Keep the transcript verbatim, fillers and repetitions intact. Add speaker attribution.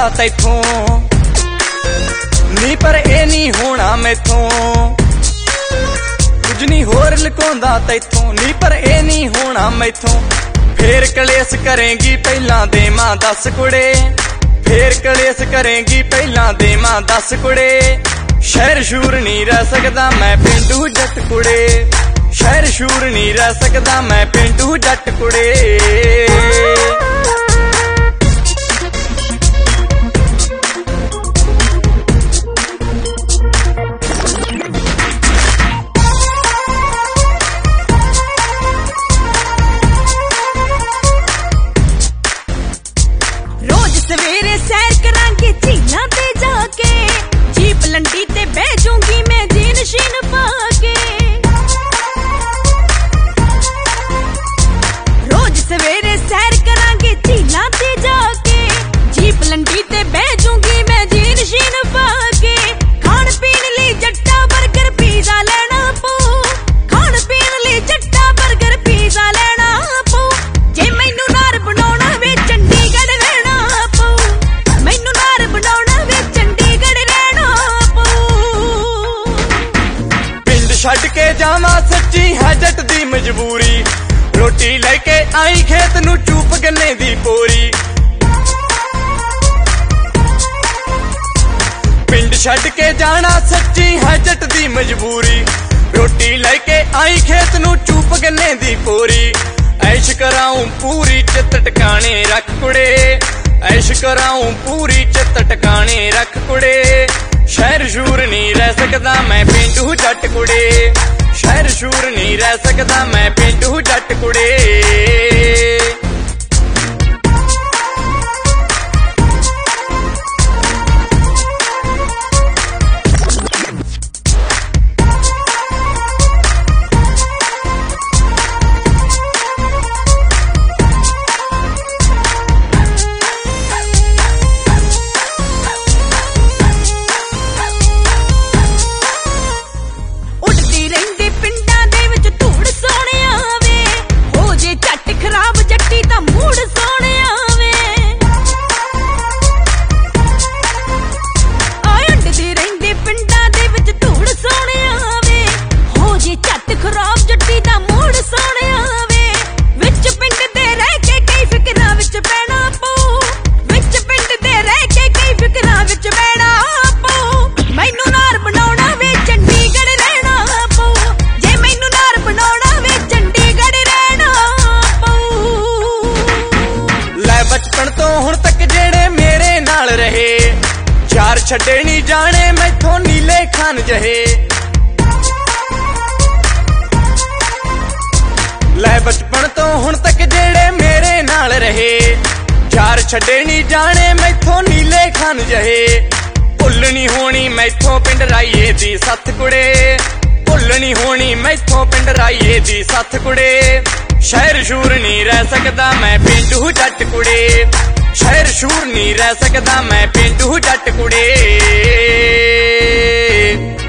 Speaker 1: तैथों नी पर ए नहीं होना मैथों कुछ नहीं होर लुकाउंदा तैथों नी पर ए नहीं होना मैथों फेर कलेस करेंगी पहला देवां दस कुड़े फेर कलेस करेंगी पहला देवां दस कुड़े शहर शूर नहीं रह सकदा मैं पेंडू जट कुड़े शहर शूर नहीं रह सकदा मैं पेंडू जट कुड़े
Speaker 2: सवेरे सैर करांगे झीलां ते जाके जीप लंडी ते बह जाऊंगी मैं जीन शीन पाके रोज सवेरे सैर करांगे झीलां ते जाके जीप लंडी ते बह जाऊंगी मैं जीन शीन पाके खाण पीण लई जट्टा बर्गर पिज़्ज़ा लेना पऊ खाण पीण लई जट्टा बर्गर पिज़्ज़ा लेना पऊ जे मैनू नार बनाउणा वे चंडीगढ़ छड़ के जावा सच्ची है जट दी मजबूरी रोटी लेके आई खेत नू चूप गन्ने दी पोरी पिंड छड़ के जाना सच्ची है जट दी मजबूरी रोटी लेके आई खेत नू चूप गन्ने दी पोरी ऐश कराऊं पूरी चित टकाने रख कुड़े ऐश कराऊं पूरी चित टकाने रख कुड़े शहर शूर नहीं रह सकदा मैं पेंडू जट कुड़े शहर शूर नहीं रह सकदा मैं पेंडू जट कुड़े छड़े नहीं जाने मैथों नीले खान जहे लै बचपन तो हुण तक जेड़े मेरे नाल रहे यार छड़े नहीं जाने मैथों नीले खान जहे भुल नहीं होनी मैथों पिंड राइए दी सत्त कुड़े भुल नहीं होनी मैथों पिंड राइए दी सत्त कुड़े शहर शूर नहीं रह सकदा मैं पेंडू जट कुड़े शहर शूर नहीं रह सकदा मैं पेंडू जट कुड़े।